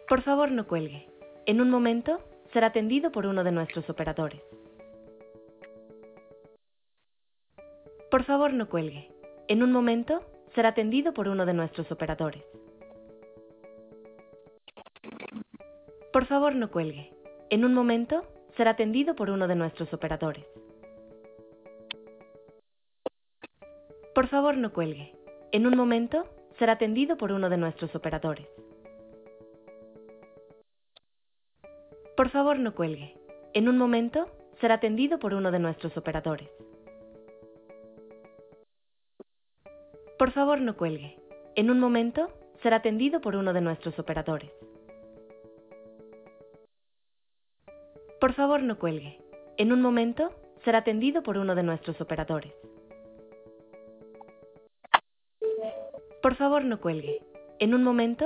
Por favor, no cuelgue. En un momento, será atendido por uno de nuestros operadores. Por favor, no cuelgue. En un momento, será atendido por uno de nuestros operadores. Por favor, no cuelgue. En un momento, será atendido por uno de nuestros operadores. Por favor, no cuelgue. En un momento, será atendido por uno de nuestros operadores. Por favor, no cuelgue. En un momento, será atendido por uno de nuestros operadores. Por favor, no cuelgue. En un momento, será atendido por uno de nuestros operadores. Por favor, no cuelgue. En un momento, será atendido por uno de nuestros operadores. Por favor, no cuelgue. En un momento,